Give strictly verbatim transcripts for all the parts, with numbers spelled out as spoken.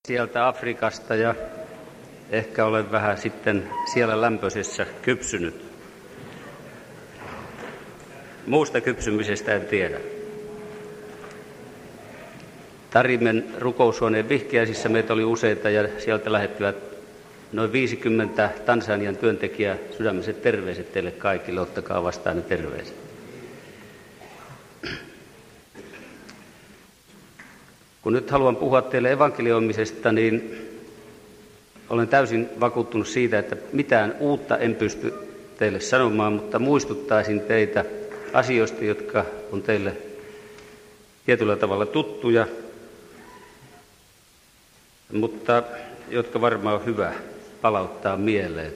sieltä Afrikasta ja ehkä olen vähän sitten siellä lämpöisessä kypsynyt. Muusta kypsymisestä en tiedä. Tarimen rukoushuoneen vihkiäisissä meitä oli useita ja sieltä lähettivät noin viisikymmentä Tansanian työntekijää. Sydämiset terveiset teille kaikille, ottakaa vastaan ne terveiset. Kun nyt haluan puhua teille evankelioimisesta, niin olen täysin vakuuttunut siitä, että mitään uutta en pysty teille sanomaan, mutta muistuttaisin teitä asioista, jotka on teille tietyllä tavalla tuttuja, mutta jotka varmaan on hyvä palauttaa mieleen.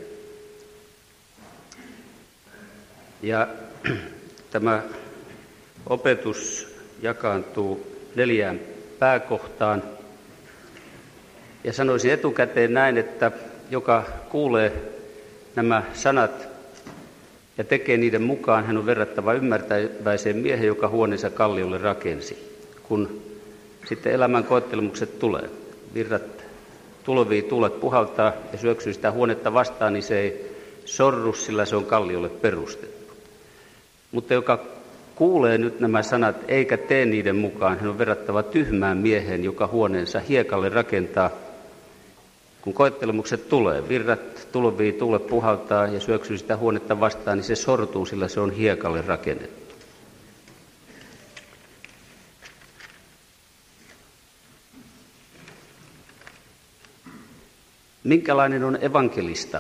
Ja tämä opetus jakaantuu neljään pääkohtaan. Ja sanoisin etukäteen näin, että joka kuulee nämä sanat ja tekee niiden mukaan, hän on verrattava ymmärtäväiseen miehen, joka huoneensa kalliolle rakensi. Kun sitten elämän koettelemukset tulee, virrat tulvii, tuulet puhaltaa ja syöksyy sitä huonetta vastaan, niin se ei sorru, sillä se on kalliolle perustettu. Mutta joka kuulee nyt nämä sanat eikä tee niiden mukaan, hän on verrattava tyhmään miehen, joka huoneensa hiekalle rakentaa. Kun koettelemukset tulee, virrat tulvii, tuulet puhaltaa ja syöksyy sitä huonetta vastaan, niin se sortuu, sillä se on hiekalle rakennettu. Minkälainen on evankelista?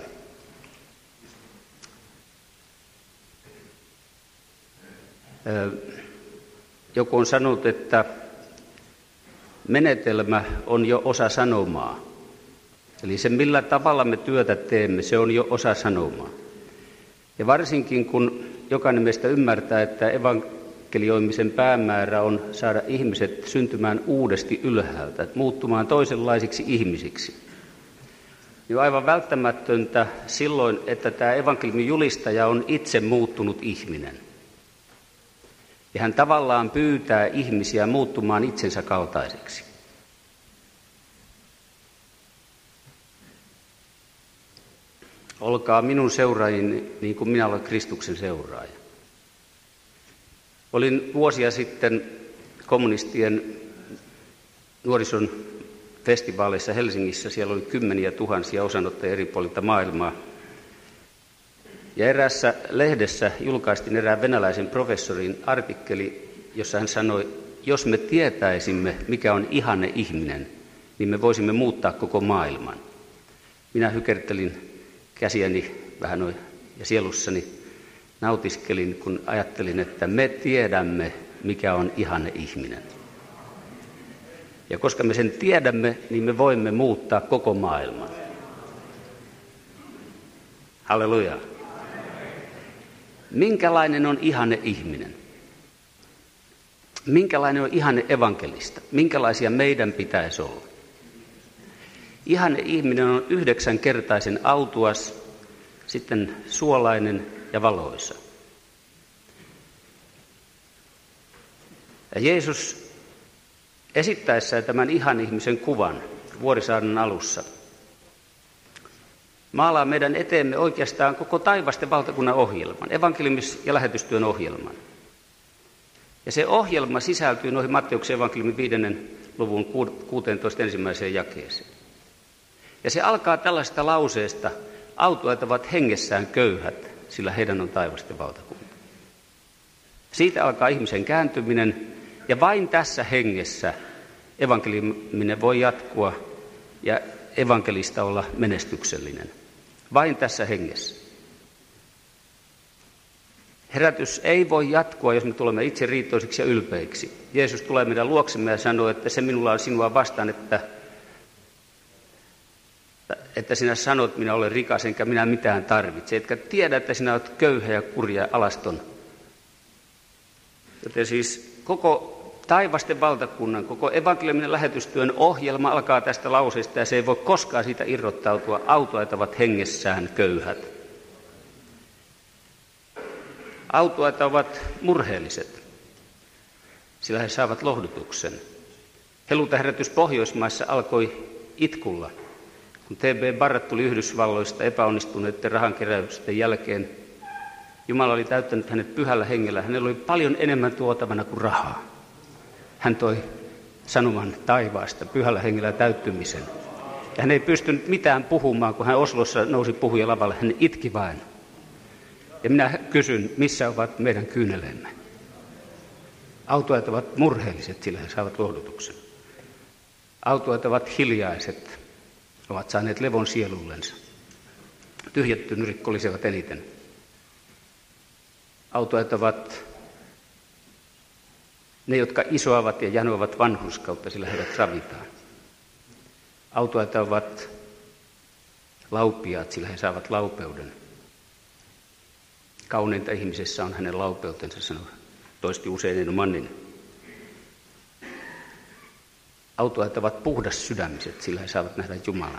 Joku on sanonut, että menetelmä on jo osa sanomaa. Eli se, millä tavalla me työtä teemme, se on jo osa sanomaa. Ja varsinkin kun jokainen meistä ymmärtää, että evankelioimisen päämäärä on saada ihmiset syntymään uudesti ylhäältä, muuttumaan toisenlaisiksi ihmisiksi, niin on aivan välttämätöntä silloin, että tämä evankeliumin julistaja on itse muuttunut ihminen. Ja hän tavallaan pyytää ihmisiä muuttumaan itsensä kaltaiseksi. Olkaa minun seuraajini niin kuin minä olen Kristuksen seuraaja. Olin vuosia sitten kommunistien nuorison festivaaleissa Helsingissä. Siellä oli kymmeniä tuhansia osanottajia eri puolilta maailmaa. Ja eräässä lehdessä julkaistiin erään venäläisen professorin artikkeli, jossa hän sanoi, jos me tietäisimme, mikä on ihanne ihminen, niin me voisimme muuttaa koko maailman. Minä hykertelin käsiäni vähän noin ja sielussani nautiskelin, kun ajattelin, että me tiedämme, mikä on ihanne ihminen. Ja koska me sen tiedämme, niin me voimme muuttaa koko maailman. Halleluja. Minkälainen on ihanne ihminen? Minkälainen on ihanne evankelista? Minkälaisia meidän pitäisi olla? Ihanne ihminen on yhdeksänkertaisen autuas, sitten suolainen ja valoisa. Ja Jeesus esittäessään tämän ihan ihmisen kuvan Vuorisaarnan alussa maalaa meidän eteemme oikeastaan koko taivasten valtakunnan ohjelman, evankeliumis- ja lähetystyön ohjelman. Ja se ohjelma sisältyy noihin Matteuksen evankeliumin viidennen luvun kuusitoista ensimmäiseen jakeeseen. Ja se alkaa tällaista lauseesta, autuaat ovat hengessään köyhät, sillä heidän on taivasten valtakunta. Siitä alkaa ihmisen kääntyminen, ja vain tässä hengessä evankeliuminen voi jatkua ja evankelista olla menestyksellinen. Vain tässä hengessä. Herätys ei voi jatkua, jos me tulemme itse riittoisiksi ja ylpeiksi. Jeesus tulee meidän luoksemme ja sanoo, että se minulla on sinua vastaan, että, että sinä sanot, minä olen rikas, enkä minä mitään tarvitse. Etkä tiedä, että sinä olet köyhä ja kurja ja alaston. Joten siis koko taivasten valtakunnan, koko evankeliuminen lähetystyön ohjelma alkaa tästä lauseesta ja se ei voi koskaan siitä irrottautua. Autuaat ovat hengessään köyhät. Autuaat ovat murheelliset, sillä he saavat lohdutuksen. Helluntaiherätys Pohjoismaissa alkoi itkulla. Kun T B Barrett tuli Yhdysvalloista epäonnistuneiden rahankeräysten jälkeen, Jumala oli täyttänyt hänet pyhällä hengellä. Hänellä oli paljon enemmän tuotavana kuin rahaa. Hän toi sanoman taivaasta pyhällä hengellä täyttymisen. Ja hän ei pystynyt mitään puhumaan, kun hän Oslossa nousi puhujalavalle. Hän itki vain. Ja minä kysyn, missä ovat meidän kyyneleemme? Autoajat ovat murheelliset, sillä he saavat lohdutuksen. Autoajat ovat hiljaiset, ovat saaneet levon sielullensa. Tyhjättynyt kolisevat eniten. Autoajat ovat ne, jotka isoavat ja janoavat vanhurskautta, sillä heidät ravitaan. Autoajat ovat laupiaat, sillä he saavat laupeuden. Kauneinta ihmisessä on hänen laupeutensa, sanoi toisti usein Eino Manninen. Autoajat ovat puhdas sydämiset, sillä he saavat nähdä Jumalan.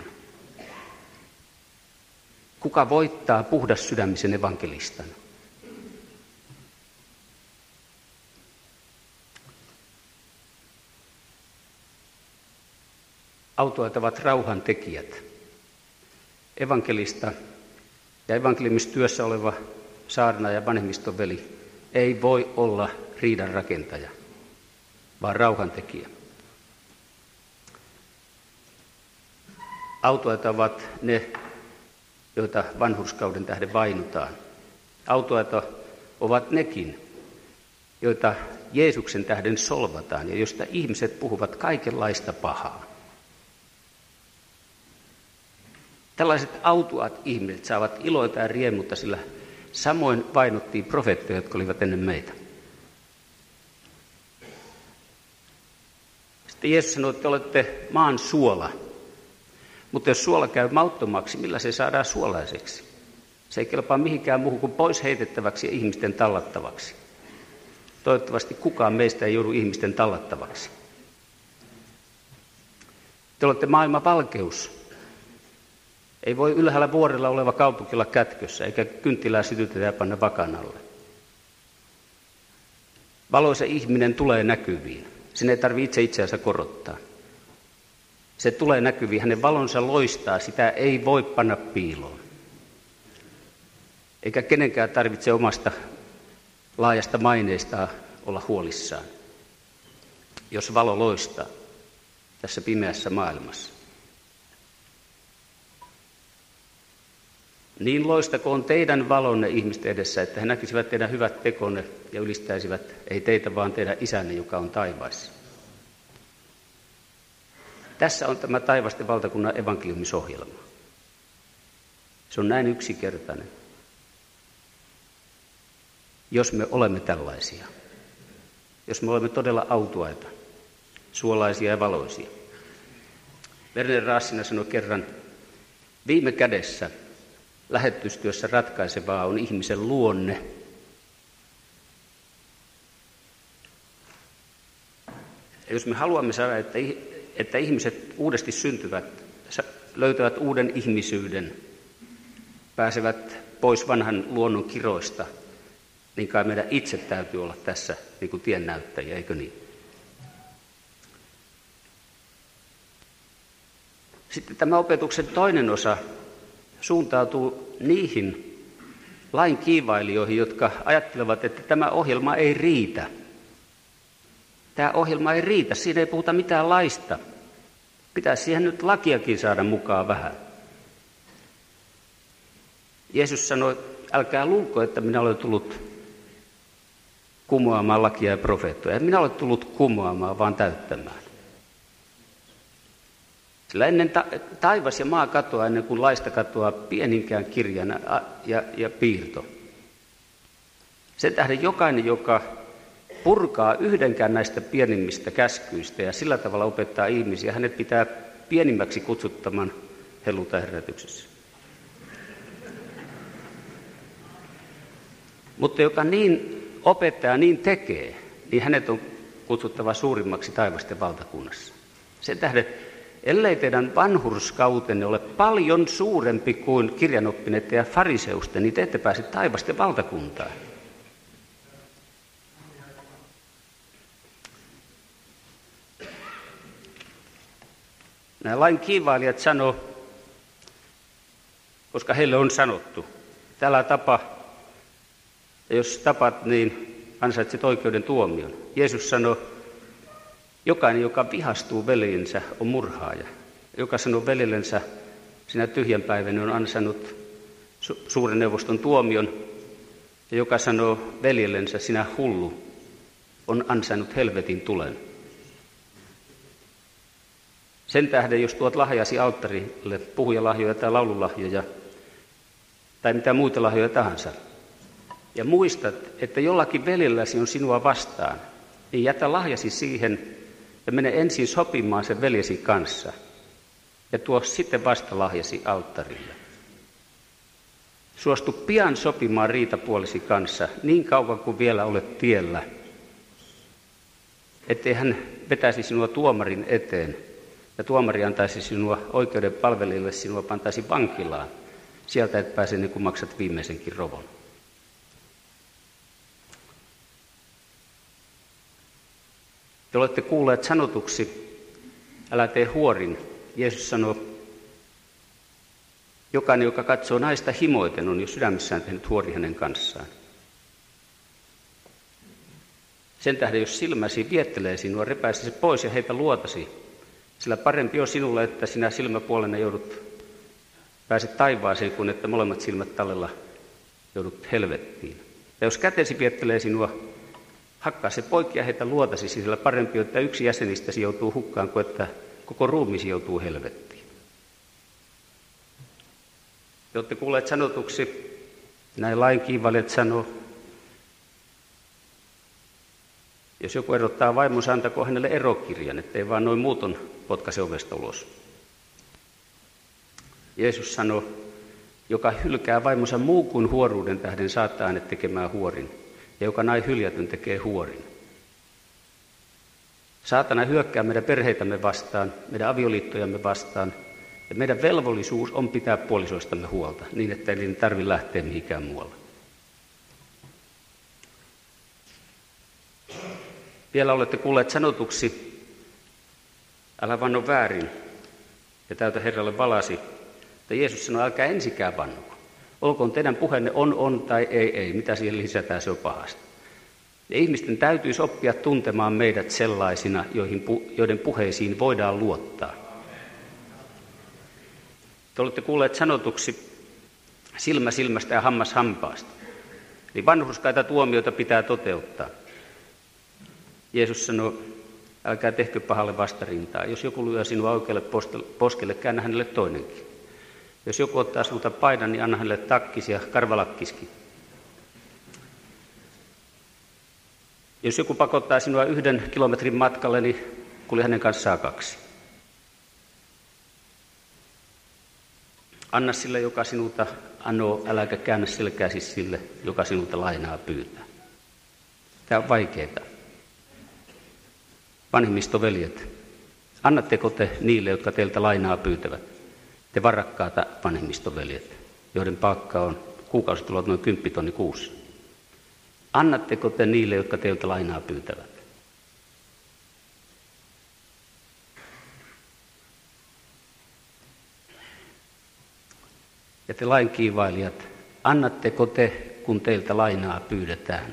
Kuka voittaa puhdas sydämisen evankelistan? Autoajat ovat rauhantekijät. Evankelista ja evankeliumistyössä oleva saarna ja vanhemmiston veli ei voi olla riidan rakentaja, vaan rauhantekijä. Autoajat ovat ne, joita vanhurskauden tähden vainutaan. Autoajat ovat nekin, joita Jeesuksen tähden solvataan ja joista ihmiset puhuvat kaikenlaista pahaa. Tällaiset autuaat ihmiset saavat iloita ja riemutta, sillä samoin vainottiin profeettoja, jotka olivat ennen meitä. Sitten Jeesus sanoi, että te olette maan suola. Mutta jos suola käy mauttomaksi, millä se saadaan suolaiseksi? Se ei kelpaa mihinkään muuhun kuin pois heitettäväksi ja ihmisten tallattavaksi. Toivottavasti kukaan meistä ei joudu ihmisten tallattavaksi. Te olette maailman valkeus. Ei voi ylhäällä vuorella oleva kaupunki olla kätkössä, eikä kynttilää sytytetä ja panna vakan alle. Valoisa ihminen tulee näkyviin. Sen ei tarvitse itse itseänsä korottaa. Se tulee näkyviin, hänen valonsa loistaa, sitä ei voi panna piiloon. Eikä kenenkään tarvitse omasta laajasta maineestaan olla huolissaan, jos valo loistaa tässä pimeässä maailmassa. Niin loistakoon teidän valonne ihmisten edessä, että he näkisivät teidän hyvät tekonne ja ylistäisivät, ei teitä vaan teidän isänne, joka on taivaissa. Tässä on tämä taivasten valtakunnan evankeliumisohjelma. Se on näin yksinkertainen. Jos me olemme tällaisia, jos me olemme todella autuaita, suolaisia ja valoisia. Werner Raassina sanoi kerran, viime kädessä lähetystyössä ratkaisevaa on ihmisen luonne. Ja jos me haluamme saada, että, että ihmiset uudesti syntyvät, löytävät uuden ihmisyyden, pääsevät pois vanhan luonnon kiroista, niin kai meidän itse täytyy olla tässä niin kuin tiennäyttäjiä, eikö niin? Sitten tämä opetuksen toinen osa suuntautuu niihin lain kiivailijoihin, jotka ajattelevat, että tämä ohjelma ei riitä. Tämä ohjelma ei riitä, siinä ei puhuta mitään laista. Pitäisi siihen nyt lakiakin saada mukaan vähän. Jeesus sanoi, älkää luulko, että minä olen tullut kumoamaan lakia ja profeettoja. En minä ole tullut kumoamaan, vaan täyttämään. Sillä ennen ta- taivas ja maa katoaa, ennen kuin laista katoaa pieninkään kirjana ja, ja piirto. Sen tähden jokainen, joka purkaa yhdenkään näistä pienimmistä käskyistä ja sillä tavalla opettaa ihmisiä, hänet pitää pienimmäksi kutsuttaman helluntai-herätyksessä. Mutta joka niin opettaa, niin tekee, niin hänet on kutsuttava suurimmaksi taivasten valtakunnassa. Sen tähden, ellei teidän vanhurskautenne ole paljon suurempi kuin kirjanoppineiden ja fariseusten, niin te ette pääse taivasten valtakuntaan. Nämä lain kiivailijat sanoo, koska heille on sanottu, että älä tapa, ja jos tapat, niin ansaitset oikeuden tuomion. Jeesus sanoi, jokainen, joka vihastuu veljensä, on murhaaja. Joka sanoo veljellensä, sinä tyhjänpäiväinen, on ansainnut su- suuren neuvoston tuomion. Ja joka sanoo veljellensä, sinä hullu, on ansainnut helvetin tulen. Sen tähden, jos tuot lahjasi alttarille, puhujalahjoja tai laululahjoja, tai mitä muita lahjoja tahansa, ja muistat, että jollakin veljelläsi on sinua vastaan, niin jätä lahjasi siihen ja mene ensin sopimaan sen veljesi kanssa, ja tuo sitten vasta lahjasi alttarille. Suostu pian sopimaan riitapuolisi kanssa, niin kauan kuin vielä olet tiellä, ettei hän vetäisi sinua tuomarin eteen, ja tuomari antaisi sinua oikeuden palvelijalle, sinua pantaisi vankilaan. Sieltä et pääse niin kuin maksat viimeisenkin rovon. Te olette kuulleet sanotuksi, älä tee huorin. Jeesus sanoo, jokainen, joka katsoo naista himoiten, on jo sydämessään tehnyt huori hänen kanssaan. Sen tähden, jos silmäsi viettelee sinua, repäisi se pois ja heitä luotasi. Sillä parempi on sinulle, että sinä silmäpuolenne joudut, pääset taivaaseen, kuin että molemmat silmät tallella joudut helvettiin. Ja jos kätesi viettelee sinua, hakkaa se poikki ja heitä luotasi, sillä parempi on, että yksi jäsenistäsi joutuu hukkaan, kuin että koko ruumiisi joutuu helvettiin. Te olette kuulleet sanotuksi, näin lain kiivailijat sanoo, jos joku erottaa vaimonsa, antako hänelle erokirjan, ettei vaan noin muuton potkaise ovesta ulos. Jeesus sanoi, joka hylkää vaimonsa muu kuin huoruuden tähden, saattaa hänet tekemään huorin, ja joka näin hyljätyn tekee huorin. Saatana hyökkää meidän perheitämme vastaan, meidän avioliittojamme vastaan, ja meidän velvollisuus on pitää puolisoistamme huolta, niin että ei tarvitse lähteä mihinkään muualle. Vielä olette kuulleet sanotuksi, älä vanno väärin, ja täytä Herralle valasi. Mutta Jeesus sanoi, älkää ensikään vannuko. Olkoon teidän puheenne on, on tai ei, ei. Mitä siihen lisätään, se on pahasta. Ja ihmisten täytyisi oppia tuntemaan meidät sellaisina, joihin, joiden puheisiin voidaan luottaa. Te olette kuulleet sanotuksi silmä silmästä ja hammas hampaasta. Eli vanhurskaita tuomioita pitää toteuttaa. Jeesus sanoi, älkää tehkö pahalle vastarintaa. Jos joku lyö sinua oikealle poskelle, käännä hänelle toinenkin. Jos joku ottaa sinulta paidan, niin anna hänelle takkisi ja karvalakkiskin. Jos joku pakottaa sinua yhden kilometrin matkalle, niin kulje hänen kanssaan kaksi. Anna sille, joka sinulta anoo, äläkä käännä selkääsi sille, joka sinulta lainaa pyytää. Tämä on vaikeaa. Vanhemmistoveljet, annatteko te niille, jotka teiltä lainaa pyytävät? Te varakkaata vanhemmistoveljet, joiden palkka on kuukausitulot noin kymppitonni kuussa. Annatteko te niille, jotka teiltä lainaa pyytävät? Ja te lainkiivailijat, annatteko te, kun teiltä lainaa pyydetään?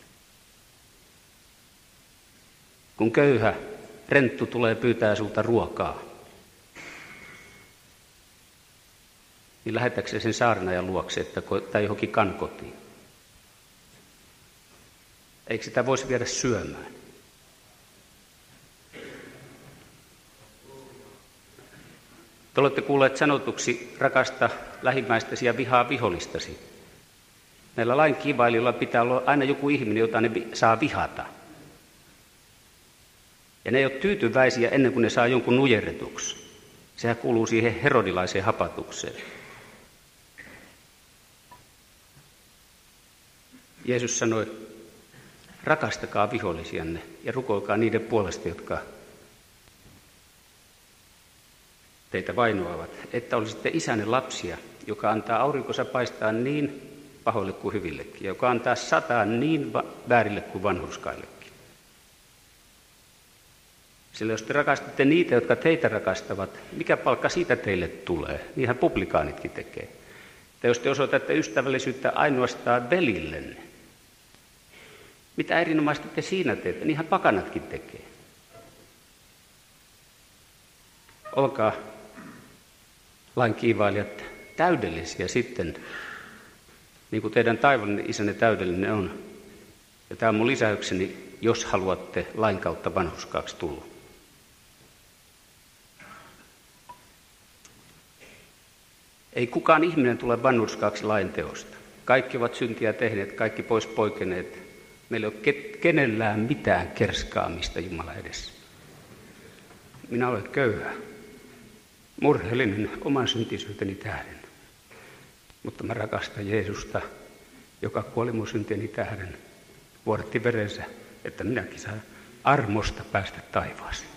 Kun köyhä renttu tulee pyytää sulta ruokaa, niin lähetäkseen sen saarnaajan luokse, että tai johonkin kankotiin. Eikö sitä voisi viedä syömään? Te olette kuulleet sanotuksi, rakasta lähimmäistäsi ja vihaa vihollistasi. Näillä lain kivailijoilla pitää olla aina joku ihminen, jota ne saa vihata. Ja ne ei ole tyytyväisiä ennen kuin ne saa jonkun nujerretuksi. Sehän kuuluu siihen herodilaiseen hapatukseen. Jeesus sanoi, rakastakaa vihollisianne ja rukoilkaa niiden puolesta, jotka teitä vainoavat, että olisitte isänne lapsia, joka antaa aurinkonsa paistaa niin pahoille kuin hyvillekin, joka antaa sataa niin väärille kuin vanhurskaillekin. Sillä jos te rakastatte niitä, jotka teitä rakastavat, mikä palkka siitä teille tulee? Niinhän publikaanitkin tekee. Tai jos te osoitatte ystävällisyyttä ainoastaan velillenne, mitä erinomaisesti te siinä teette? Niinhän pakanatkin tekee. Olkaa lain kiivailijat täydellisiä sitten, niin kuin teidän taivallinen isänne täydellinen on. Ja tämä on mun lisäykseni, jos haluatte lain kautta vanhurskaaksi tulla. Ei kukaan ihminen tule vanhurskaaksi lain teosta. Kaikki ovat syntiä tehneet, kaikki pois poikeneet. Meillä ei ole kenellään mitään kerskaamista Jumala edessä. Minä olen köyhä, murheellinen oman syntisyyteni tähden. Mutta mä rakastan Jeesusta, joka kuoli mun syntieni tähden, vuodatti verensä, että minäkin saan armosta päästä taivaaseen.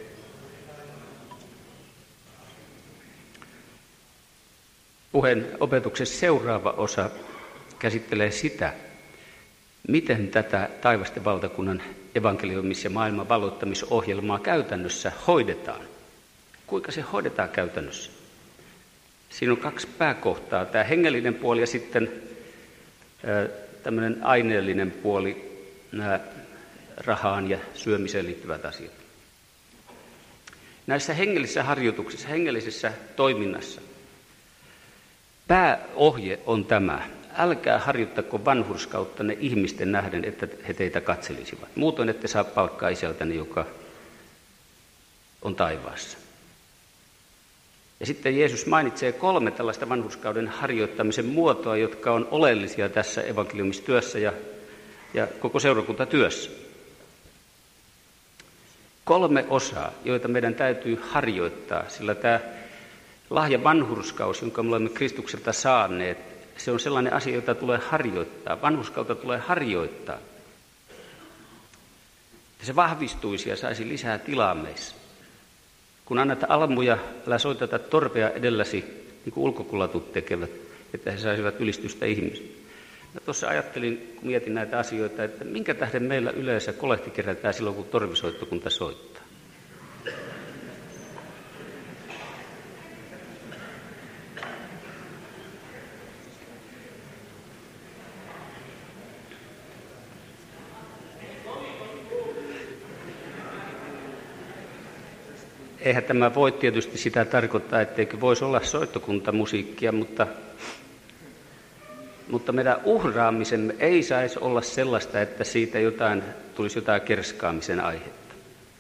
Puheen opetuksen seuraava osa käsittelee sitä, miten tätä taivasten valtakunnan evankeliumis- ja maailman valloittamisohjelmaa käytännössä hoidetaan. Kuinka se hoidetaan käytännössä? Siinä on kaksi pääkohtaa, tämä hengellinen puoli ja sitten tämmöinen aineellinen puoli, nämä rahaan ja syömiseen liittyvät asiat. Näissä hengellisissä harjoituksissa, hengellisessä toiminnassa pääohje on tämä. Älkää harjoittako vanhurskauttanne ihmisten nähden, että he teitä katselisivat. Muutoin ette saa palkkaa isältäni, joka on taivaassa. Ja sitten Jeesus mainitsee kolme tällaista vanhurskauden harjoittamisen muotoa, jotka on oleellisia tässä evankeliumistyössä ja, ja koko seurakuntatyössä. Kolme osaa, joita meidän täytyy harjoittaa, sillä tämä lahja vanhurskaus, jonka me olemme Kristukselta saaneet, se on sellainen asia, jota tulee harjoittaa. Vanhurskautta tulee harjoittaa. Ja se vahvistuisi ja saisi lisää tilaa meissä. Kun annat almuja, älä soiteta torpea edelläsi, niin kuin ulkokulatut tekevät, että he saisivat ylistystä ihmisille. Mä tuossa ajattelin, kun mietin näitä asioita, että minkä tähden meillä yleensä kolehti kerätään silloin, kun torvisoittokunta soittaa. Eihän tämä voi tietysti sitä tarkoittaa, etteikö voisi olla soittokuntamusiikkia, mutta, mutta meidän uhraamisemme ei saisi olla sellaista, että siitä jotain, tulisi jotain kerskaamisen aihetta.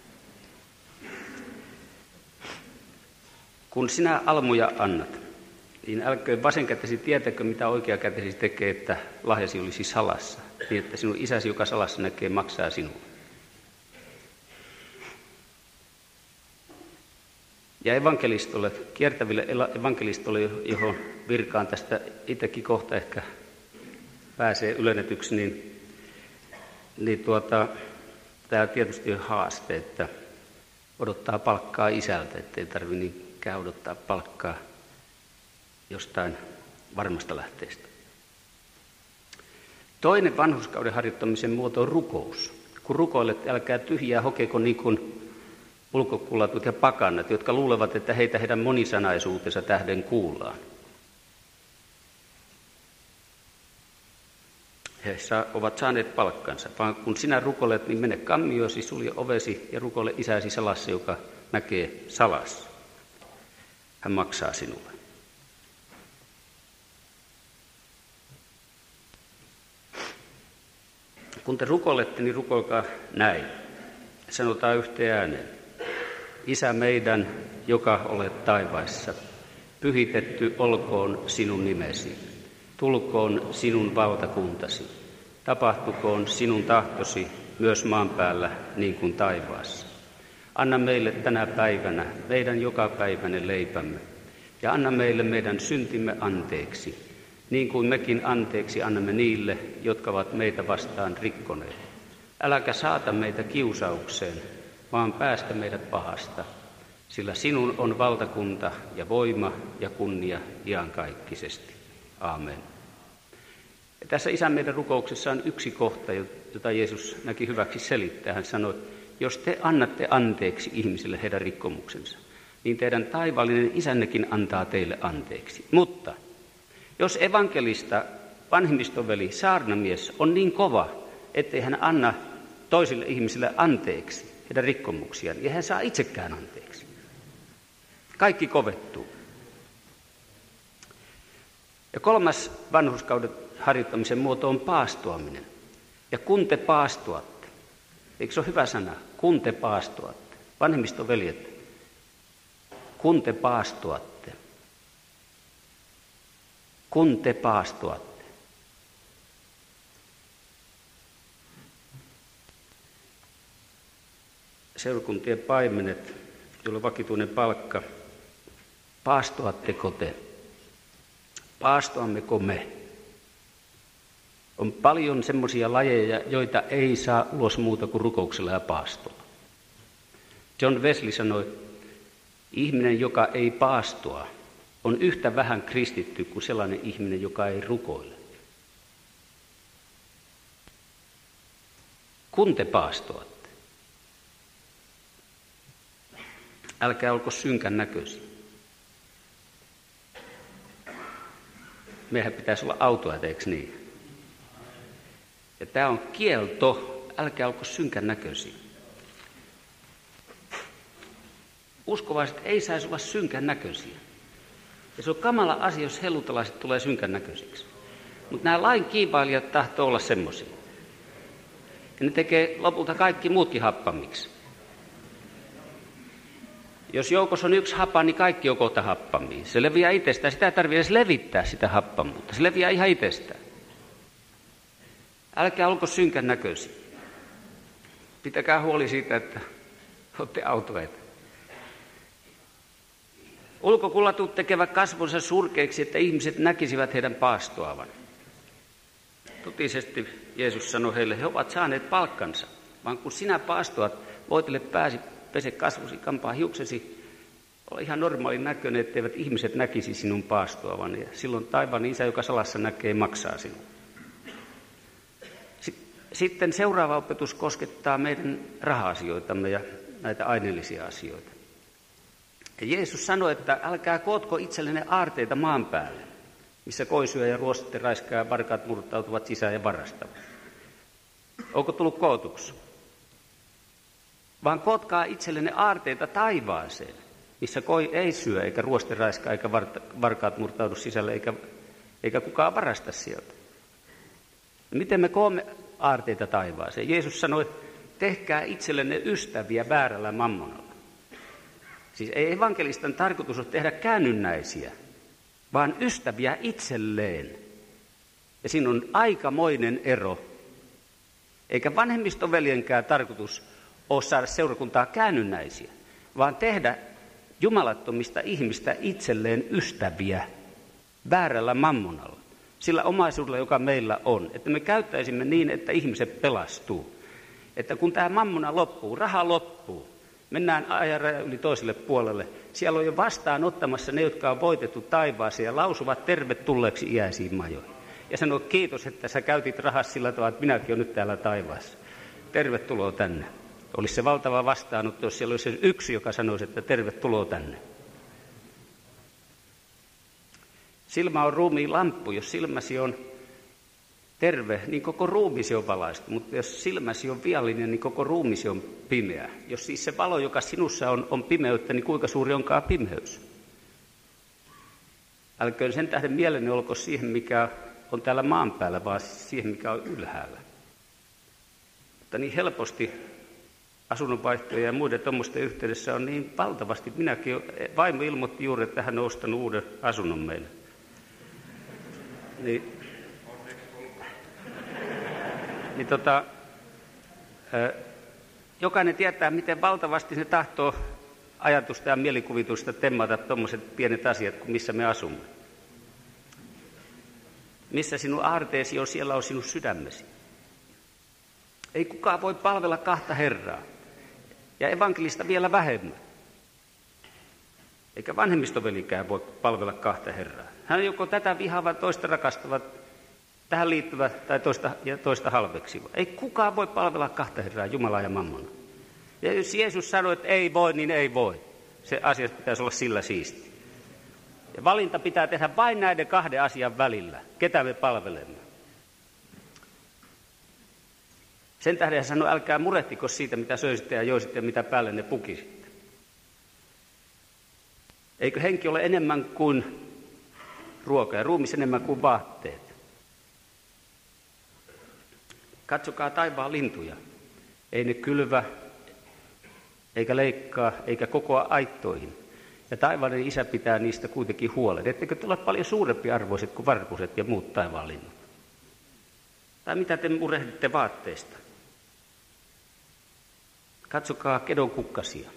Kun sinä almuja annat, niin älköön vasenkätesi tietäkö, mitä oikeakätesi tekee, että lahjasi olisi salassa, niin että sinun isäsi, joka salassa näkee, maksaa sinulle. Ja evankelistolle, kiertäville evankelistolle, johon virkaan tästä itsekin kohta ehkä pääsee ylennetyksi, niin, niin tuota, tämä tietysti on haaste, että odottaa palkkaa isältä, ettei tarvitse niinkään odottaa palkkaa jostain varmasta lähteestä. Toinen vanhurskauden harjoittamisen muoto on rukous. Kun rukoilet, älkää tyhjää hokeeko niin kuin ulkokulatut ja pakanat, jotka luulevat, että heitä heidän monisanaisuutensa tähden kuullaan. He ovat saaneet palkkansa, vaan kun sinä rukoilet, niin mene kammiosi, sulje ovesi ja rukoile isäsi salassa, joka näkee salassa. Hän maksaa sinulle. Kun te rukoilette, niin rukoilkaa näin. Sanotaan yhteen ääneen. Isä meidän, joka olet taivaissa, pyhitetty olkoon sinun nimesi. Tulkoon sinun valtakuntasi. Tapahtukoon sinun tahtosi myös maan päällä niin kuin taivaassa. Anna meille tänä päivänä meidän jokapäiväinen leipämme. Ja anna meille meidän syntimme anteeksi, niin kuin mekin anteeksi annamme niille, jotka ovat meitä vastaan rikkoneet. Äläkä saata meitä kiusaukseen, vaan päästä meidät pahasta, sillä sinun on valtakunta ja voima ja kunnia iankaikkisesti. Aamen. Tässä Isän meidän rukouksessa on yksi kohta, jota Jeesus näki hyväksi selittää. Hän sanoi, jos te annatte anteeksi ihmisille heidän rikkomuksensa, niin teidän taivaallinen isännekin antaa teille anteeksi. Mutta jos evankelista vanhemmistoveli, saarnamies on niin kova, ettei hän anna toisille ihmisille anteeksi heidän rikkomuksiaan, niin hän saa itsekään anteeksi. Kaikki kovettuu. Ja kolmas vanhurskauden harjoittamisen muoto on paastoaminen. Ja kun te paastoatte, eikö se ole hyvä sana? Kun te paastoatte. Vanhemmistoveljet, kun te paastoatte. Kun te paastoatte. Seurakuntien paimenet, joilla on vakituinen palkka, paastoatteko te? Paastoammeko me? On paljon semmoisia lajeja, joita ei saa ulos muuta kuin rukouksella ja paastolla. John Wesley sanoi, ihminen, joka ei paastoa, on yhtä vähän kristitty kuin sellainen ihminen, joka ei rukoile. Kun te paastoatte, älkää olko synkän näköisiä. Meidän pitäisi olla autoja, eikö niin? Ja tämä on kielto, älkää olko synkän näköisiä. Uskovaiset ei saisi olla synkän näköisiä. Ja se on kamala asia, jos hellutalaiset tulee synkän näköisiksi. Mutta nämä lain kiivailijat tahtoo olla semmoisia. Ja ne tekee lopulta kaikki muutkin happamiksi. Jos joukossa on yksi hapa, niin kaikki on kohta happamia. Se leviää itsestään. Sitä ei tarvitse edes levittää sitä happamuutta. Se leviää ihan itsestään. Älkää olko synkän näköisiä. Pitäkää huoli siitä, että olette autoita. Ulkokullatut tekevät kasvonsa surkeiksi, että ihmiset näkisivät heidän paastoavan. Totisesti Jeesus sanoi heille, he ovat saaneet palkkansa, vaan kun sinä paastoat, voitelle pääsi, pese kasvosi, kampaa hiuksesi, ole ihan normaalin näköinen, etteivät ihmiset näkisi sinun paastoavan. Ja silloin taivaan isä, joka salassa näkee, maksaa sinun. Sitten seuraava opetus koskettaa meidän raha-asioitamme ja näitä aineellisia asioita. Ja Jeesus sanoi, että älkää kootko itsellenne aarteita maan päälle, missä koisyä ja ruostitte raiskaa ja varkaat murtautuvat sisään ja varastavat. Onko tullut kootuksi? Vaan kootkaa itsellenne aarteita taivaaseen, missä koi ei syö, eikä ruosti raiskaa, eikä varkaat murtaudu sisälle, eikä, eikä kukaan varasta sieltä. Miten me koomme aarteita taivaaseen? Jeesus sanoi, tehkää itsellenne ystäviä väärällä mammonalla. Siis ei evankelistan tarkoitus ole tehdä käännynnäisiä, vaan ystäviä itselleen. Ja siinä on aikamoinen ero. Eikä vanhemmistoveljenkään tarkoitus ole saada seurakuntaa käännynnäisiä, vaan tehdä jumalattomista ihmistä itselleen ystäviä väärällä mammonalla. Sillä omaisuudella, joka meillä on, että me käyttäisimme niin, että ihmiset pelastuu. Että kun tämä mammona loppuu, raha loppuu, mennään ajan yli toiselle puolelle. Siellä on jo vastaanottamassa ne, jotka on voitettu taivaaseen ja lausuvat tervetulleeksi iäisiin majoihin. Ja sanoo, kiitos, että sä käytit rahas sillä tavalla, että minäkin olen nyt täällä taivaassa. Tervetuloa tänne. Olisi se valtava vastaanotto, jos siellä olisi yksi, joka sanoisi, että tervetuloa tänne. Silmä on ruumiin lamppu. Jos silmäsi on terve, niin koko ruumisi on valaistu. Mutta jos silmäsi on viallinen, niin koko ruumisi on pimeä. Jos siis se valo, joka sinussa on, on pimeyttä, niin kuinka suuri onkaan pimeys? Älköön sen tähden mieleni olko siihen, mikä on täällä maan päällä, vaan siihen, mikä on ylhäällä. Mutta niin helposti asunnonvaihtoja ja muiden tuommoisten yhteydessä on niin valtavasti. Minäkin, vaimo ilmoitti juuri, että hän on ostanut uuden asunnon meille. Niin, niin tota, jokainen tietää, miten valtavasti se tahtoo ajatusta ja mielikuvitusta temmata tuommoiset pienet asiat, kuin missä me asumme. Missä sinun aarteesi on, siellä on sinun sydämesi. Ei kukaan voi palvella kahta Herraa. Ja evankelista vielä vähemmän. Eikä vanhemmistovelikään voi palvella kahta Herraa. Hän joko tätä vihaavat, toista rakastavat, tähän liittyvät tai toista, ja toista halveksivat. Ei kukaan voi palvella kahta Herraa, Jumalaa ja Mammona. Ja jos Jeesus sanoi, että ei voi, niin ei voi. Se asia pitäisi olla sillä siisti. Ja valinta pitää tehdä vain näiden kahden asian välillä. Ketä me palvelemme? Sen tähden hän sanoi, älkää murehtiko siitä, mitä söisitte ja joisitte ja mitä päälle ne pukisitte. Eikö henki ole enemmän kuin ruoka ja ruumis enemmän kuin vaatteet? Katsokaa taivaan lintuja. Ei ne kylvä, eikä leikkaa, eikä kokoa aittoihin. Ja taivaallinen Isä pitää niistä kuitenkin huolen. Ettekö te ole paljon suurempi arvoiset kuin varpuset ja muut taivaan linnut? Tai mitä te murehditte vaatteista? Katsokaa kedon kukkasia.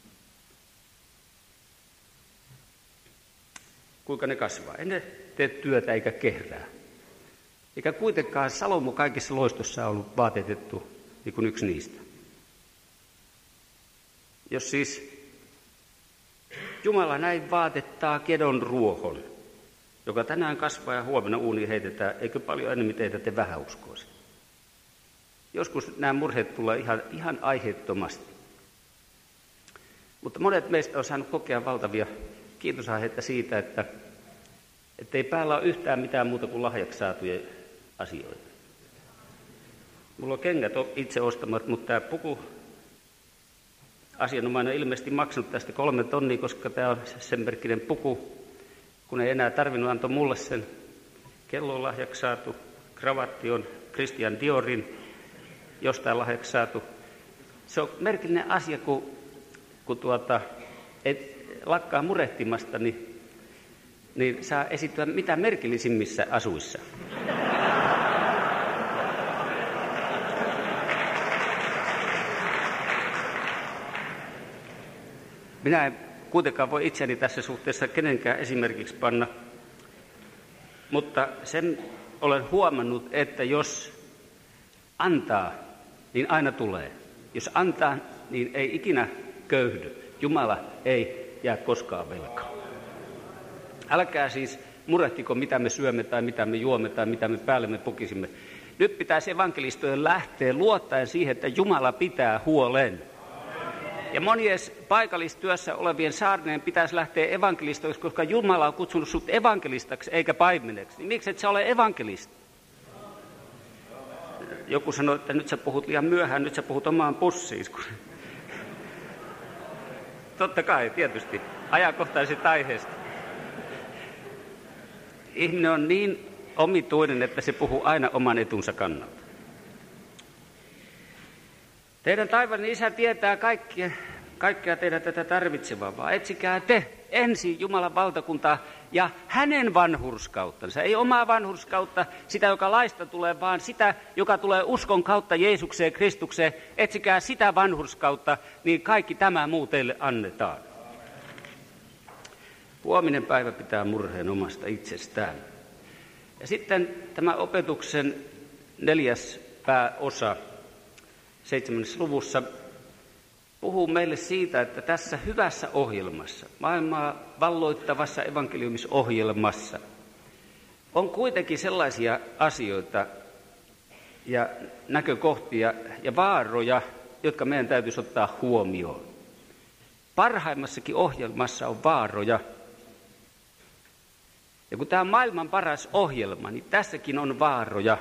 Kuinka ne kasvaa? Ei ne tee työtä eikä kehrää. Eikä kuitenkaan Salomo kaikissa loistossa ollut vaatetettu niin kuin yksi niistä. Jos siis Jumala näin vaatettaa kedon ruohon, joka tänään kasvaa ja huomenna uuniin heitetään, eikö paljon enemmän teitä te vähäuskoisia? Joskus nämä murheet tulee ihan, ihan aiheettomasti. Mutta monet meistä on saanut kokea valtavia kiitosaiheita siitä, että ei päällä ole yhtään mitään muuta kuin lahjaksi saatuja asioita. Mulla on kengät itse ostamat, mutta tämä puku asianomainen on ilmeisesti maksanut tästä kolme tonnia, koska tämä on sen merkkinen puku, kun ei enää tarvinnut antaa mulle sen. Kello on lahjaksi saatu, kravatti on Christian Diorin jostain lahjaksi saatu. Se on merkillinen asia, kun, kun tuota, et lakkaa murehtimasta, niin, niin saa esittyä mitä merkillisimmissä asuissa. Minä en kuitenkaan voi itseäni tässä suhteessa kenenkään esimerkiksi panna, mutta sen olen huomannut, että jos antaa, niin aina tulee. Jos antaa, niin ei ikinä köyhdy. Jumala ei jää koskaan velkaan. Älkää siis murehtiko, mitä me syömme tai mitä me juomme tai mitä me päällemme pukisimme. Nyt pitäisi evankelistojen lähteä luottaen siihen, että Jumala pitää huolen. Ja monien paikallistyössä olevien saarneen pitäisi lähteä evankelistoiksi, koska Jumala on kutsunut sut evankelistaksi eikä paimeneksi. Niin miksi et sä ole evankelista? Joku sanoi, että nyt sä puhut liian myöhään, nyt sä puhut omaan pussiin. Totta kai, tietysti. Ajankohtaisesta aiheesta. Ihminen on niin omituinen, että se puhuu aina oman etunsa kannalta. Teidän taivallinen Isä tietää kaikkea, kaikkea teidän tätä tarvitsevaa, vaan etsikää te ensin Jumalan valtakuntaa ja hänen vanhurskauttansa. Ei omaa vanhurskautta, sitä joka laista tulee, vaan sitä, joka tulee uskon kautta Jeesukseen, Kristukseen. Etsikää sitä vanhurskautta, niin kaikki tämä muu teille annetaan. Huominen päivä pitää murheen omasta itsestään. Ja sitten tämä opetuksen neljäs pääosa seitsemännessä luvussa puhuu meille siitä, että tässä hyvässä ohjelmassa, maailmaa valloittavassa evankeliumisohjelmassa, on kuitenkin sellaisia asioita ja näkökohtia ja vaaroja, jotka meidän täytyisi ottaa huomioon. Parhaimmassakin ohjelmassa on vaaroja. Ja kun tämä on maailman paras ohjelma, niin tässäkin on vaaroja.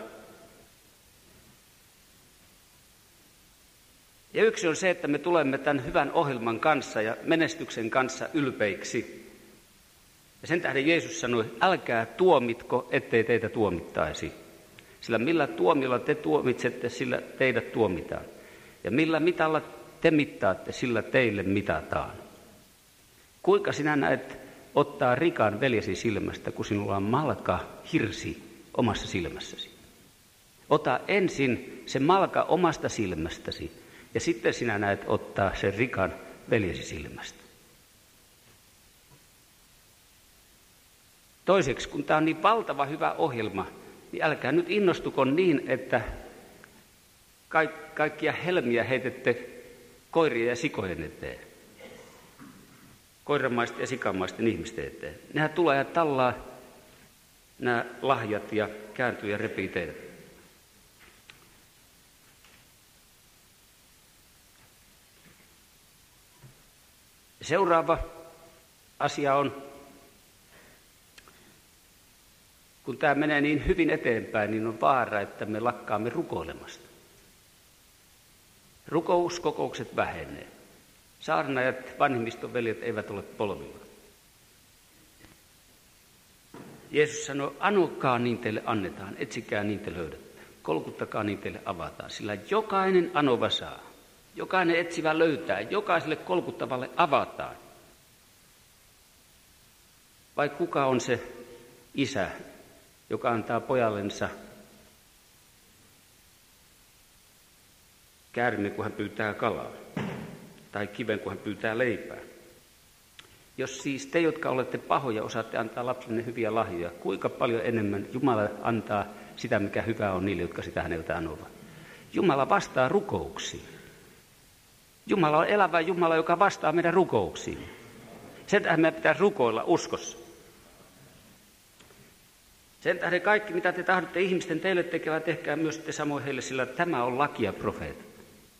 Ja yksi on se, että me tulemme tämän hyvän ohjelman kanssa ja menestyksen kanssa ylpeiksi. Ja sen tähden Jeesus sanoi, älkää tuomitko, ettei teitä tuomittaisi. Sillä millä tuomilla te tuomitsette, sillä teidät tuomitaan. Ja millä mitalla te mittaatte, sillä teille mitataan. Kuinka sinä näet ottaa rikan veljesi silmästä, kun sinulla on malka hirsi omassa silmässäsi? Ota ensin se malka omasta silmästäsi. Ja sitten sinä näet ottaa sen rikan veljesi silmästä. Toiseksi, kun tämä on niin valtava hyvä ohjelma, niin älkää nyt innostuko niin, että kaik- kaikkia helmiä heitette koirien ja sikojen eteen. Koiramaisten ja sikamaisten ihmisten eteen. Nehän tulee ja tallaa nämä lahjat ja kääntyy ja repii teidät. Seuraava asia on, kun tämä menee niin hyvin eteenpäin, niin on vaara, että me lakkaamme rukoilemasta. Rukouskokoukset vähenee. Saarnaajat, vanhimmiston veljet eivät ole polvilla. Jeesus sanoi, anokaa niin teille annetaan, etsikää niin te löydätte, kolkuttakaa niin teille avataan, sillä jokainen anova saa, jokainen etsivä löytää, jokaiselle kolkuttavalle avataan. Vai kuka on se isä, joka antaa pojallensa käärmeen, kun hän pyytää kalaa, tai kiven, kun hän pyytää leipää? Jos siis te, jotka olette pahoja, osaatte antaa lapsille hyviä lahjoja, kuinka paljon enemmän Jumala antaa sitä, mikä hyvää on niille, jotka sitä häneltä anovat? Jumala vastaa rukouksiin. Jumala on elävä Jumala, joka vastaa meidän rukouksiin. Sen tähden meidän pitää rukoilla uskossa. Sen tähden kaikki, mitä te tahdotte ihmisten teille tekevät, tehkää myös te samoin heille, sillä tämä on laki ja profeetat.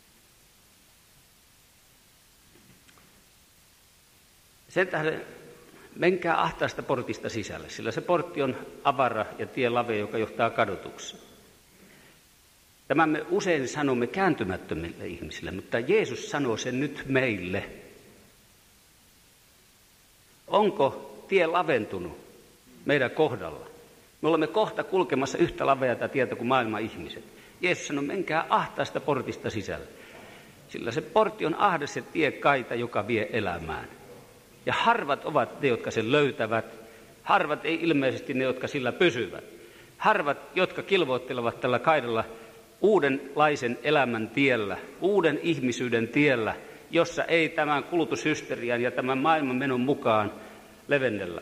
Sen tähden menkää ahtaasta portista sisälle, sillä se portti on avara ja tie lavea, joka johtaa kadotukseen. Tämän me usein sanomme kääntymättömille ihmisille, mutta Jeesus sanoo sen nyt meille. Onko tie laventunut meidän kohdalla? Me olemme kohta kulkemassa yhtä laveata tietä kuin maailman ihmiset. Jeesus sanoi, menkää ahtaasta portista sisälle, sillä se portti on ahdas se tie kaita, joka vie elämään. Ja harvat ovat ne, jotka sen löytävät. Harvat ei ilmeisesti ne, jotka sillä pysyvät. Harvat, jotka kilvoittelevat tällä kaidalla uudenlaisen elämän tiellä, uuden ihmisyyden tiellä, jossa ei tämän kulutushysterian ja tämän maailman menon mukaan levennellä,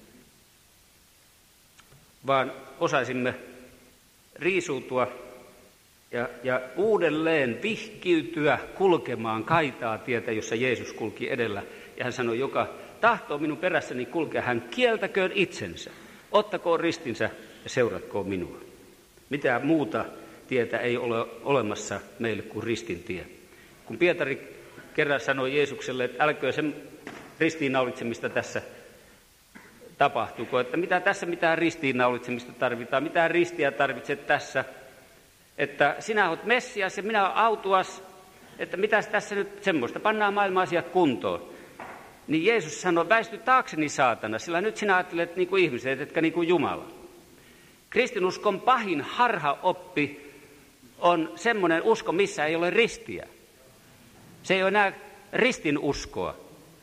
vaan osaisimme riisuutua ja, ja uudelleen vihkiytyä kulkemaan kaitaa tietä, jossa Jeesus kulki edellä. Ja hän sanoi, joka tahtoo minun perässäni kulkea, hän kieltäköön itsensä, ottakoon ristinsä ja seuratkoon minua. Mitään muuta tietä ei ole olemassa meille kuin ristin tie. Kun Pietari kerran sanoi Jeesukselle, että älköö sen ristiinnaulitsemista tässä tapahtuuko, että mitä tässä mitään ristiinnaulitsemista tarvitaan, mitään ristiä tarvitset tässä, että sinä olet Messias ja minä olen autuas, että mitäs tässä nyt semmoista, pannaan maailman asiat kuntoon. Niin Jeesus sanoi, väisty taakseni saatana, sillä nyt sinä ajattelet niin kuin ihmiset, etkä niin kuin Jumala. Kristinuskon pahin harhaoppi on semmoinen usko, missä ei ole ristiä. Se ei ole enää ristinuskoa.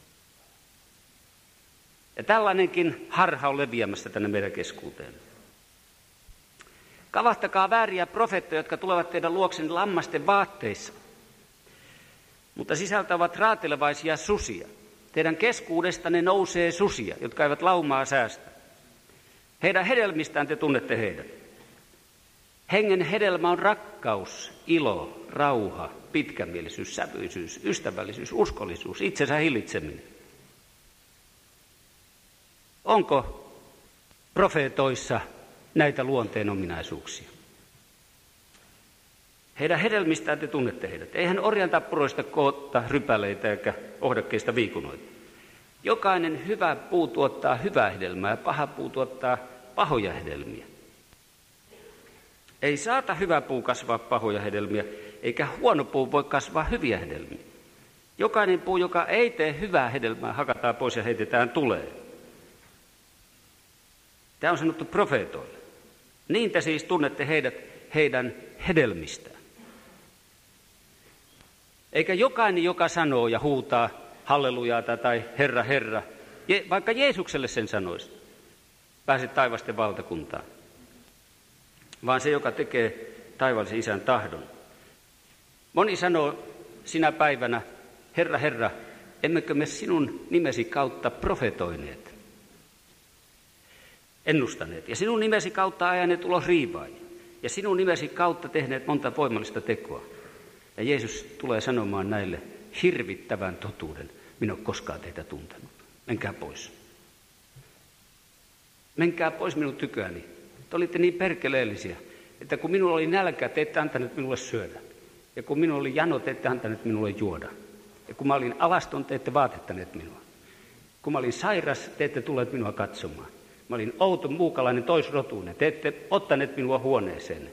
Ja tällainenkin harha on leviämässä tänne meidän keskuuteen. Kavahtakaa vääriä profeettoja, jotka tulevat teidän luoksenne lammasten vaatteissa, mutta sisältä ovat raatelevaisia susia. Teidän keskuudestanne nousee susia, jotka eivät laumaa säästä. Heidän hedelmistään te tunnette heidät. Hengen hedelmä on rakkaus, ilo, rauha, pitkämielisyys, sävyisyys, ystävällisyys, uskollisuus, itsensä hillitseminen. Onko profeetoissa näitä luonteen ominaisuuksia? Heidän hedelmistään te tunnette heidät. Eihän orjan tappuroista koota rypäleitä eikä ohdakkeista viikunoita. Jokainen hyvä puu tuottaa hyvää hedelmää ja paha puu tuottaa pahoja hedelmiä. Ei saata hyvä puu kasvaa pahoja hedelmiä, eikä huono puu voi kasvaa hyviä hedelmiä. Jokainen puu, joka ei tee hyvää hedelmää, hakataan pois ja heitetään tuleen. Tämä on sanottu profeetoille. Niin te siis tunnette heidät heidän hedelmistään. Eikä jokainen, joka sanoo ja huutaa hallelujaata tai Herra, Herra, vaikka Jeesukselle sen sanoisi, pääse taivasten valtakuntaan. Vaan se, joka tekee taivaallisen Isän tahdon. Moni sanoo sinä päivänä, Herra, Herra, emmekö me sinun nimesi kautta profetoineet, ennustaneet, ja sinun nimesi kautta ajaneet ulos riivaajia, ja sinun nimesi kautta tehneet monta voimallista tekoa. Ja Jeesus tulee sanomaan näille hirvittävän totuuden, minä olen koskaan teitä tuntenut. Menkää pois. Menkää pois minun tyköäni. Te olitte niin perkeleellisiä, että kun minulla oli nälkä, te ette antaneet minulle syödä. Ja kun minulla oli jano, te ette antaneet minulle juoda. Ja kun mä olin alaston, te ette vaatettaneet minua. Kun mä olin sairas, te ette tulleet minua katsomaan. Mä olin outo, muukalainen, toisrotuinen. Te ette ottaneet minua huoneeseen.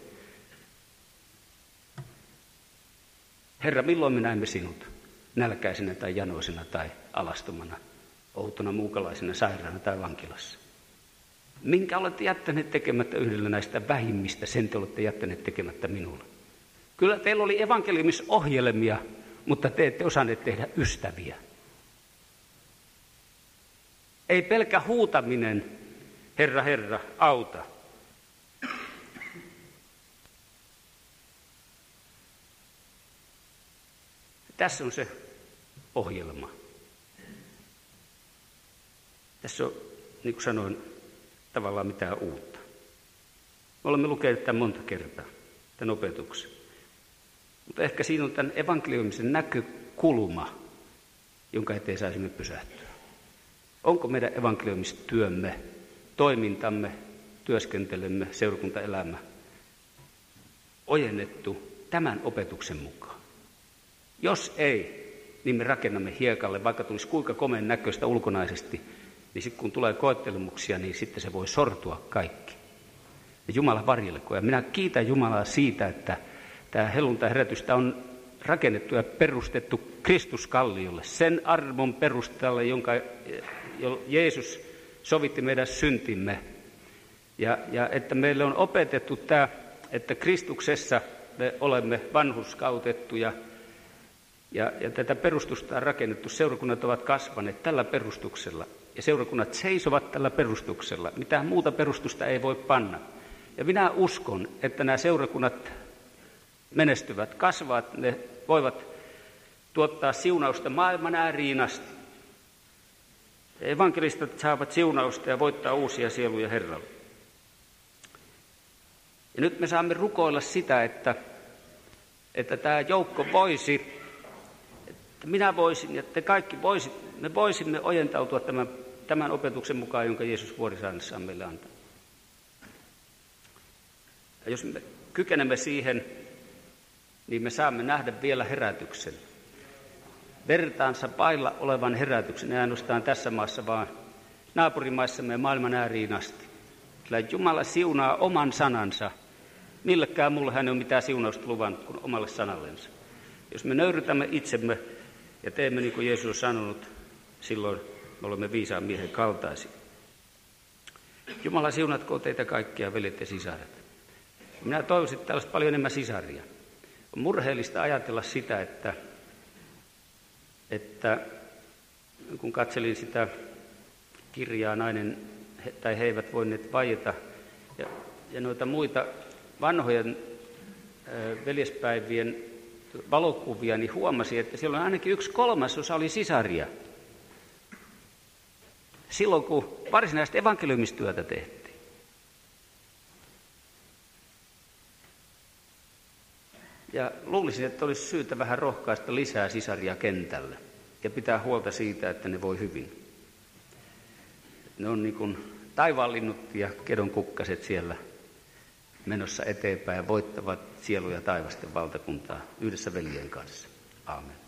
Herra, milloin me näemme sinut? Nälkäisenä tai janoisena tai alastomana, outona, muukalaisena, sairaana tai vankilassa. Minkä olette jättäneet tekemättä yhdellä näistä vähimmistä, sen te olette jättäneet tekemättä minulle. Kyllä teillä oli evankeliumisohjelmia, mutta te ette osanneet tehdä ystäviä. Ei pelkkä huutaminen, Herra, Herra, auta. Tässä on se ohjelma. Tässä on, niin kuin sanoin, tavallaan mitään uutta. Me olemme lukeneet tämän monta kertaa, tämän opetuksen. Mutta ehkä siinä on tämän evankeliumisen näkökulma, jonka eteen saisimme pysähtyä. Onko meidän evankeliumistyömme, toimintamme, työskentelymme, seurakuntaelämä ojennettu tämän opetuksen mukaan? Jos ei, niin me rakennamme hiekalle, vaikka tulisi kuinka komeen näköistä ulkonaisesti, niin sitten kun tulee koettelemuksia, niin sitten se voi sortua kaikki. Ja Jumala varjelkoon. Ja minä kiitän Jumalaa siitä, että tämä helluntai-herätystä on rakennettu ja perustettu Kristuskalliolle. Sen armon perustalle, jonka Jeesus sovitti meidän syntimme. Ja, ja että meille on opetettu tämä, että Kristuksessa me olemme vanhurskautettuja. Ja, ja tätä perustusta on rakennettu. Seurakunnat ovat kasvaneet tällä perustuksella. Ja seurakunnat seisovat tällä perustuksella. Mitään muuta perustusta ei voi panna. Ja minä uskon, että nämä seurakunnat menestyvät, kasvavat, ne voivat tuottaa siunausta maailman ääriin asti. Evankelistat saavat siunausta ja voittaa uusia sieluja Herralle. Ja nyt me saamme rukoilla sitä, että, että tämä joukko voisi, että minä voisin ja te kaikki voisit, me voisimme ojentautua tämän, tämän opetuksen mukaan, jonka Jeesus Vuorisaarnassa on meille antanut. Ja jos me kykenemme siihen, niin me saamme nähdä vielä herätyksen. Vertaansa vailla olevan herätyksen, ei ainoastaan tässä maassa, vaan naapurimaissamme ja maailman ääriin asti. Sillä Jumala siunaa oman sanansa. Millekään mulle hän ei ole mitään siunausta luvannut kuin omalle sanallensa. Jos me nöyrytämme itsemme ja teemme niin kuin Jeesus on sanonut, silloin me olemme viisaan miehen kaltaisia. Jumala siunatkoon teitä kaikkia, veljet ja sisaret. Minä toivoisin, että täällä olisi paljon enemmän sisaria. On murheellista ajatella sitä, että, että kun katselin sitä kirjaa Nainen, tai he eivät voineet vaieta, ja, ja noita muita vanhojen äh, veljespäivien valokuvia, niin huomasin, että silloin ainakin yksi kolmasosa oli sisaria. Silloin, kun varsinaista evankeliumistyötä tehtiin. Ja luulisin, että olisi syytä vähän rohkaista lisää sisaria kentälle ja pitää huolta siitä, että ne voi hyvin. Ne on niin kuin taivaanlinnut ja kedon kukkaset siellä menossa eteenpäin ja voittavat sieluja taivasten valtakuntaa yhdessä veljen kanssa. Aamen.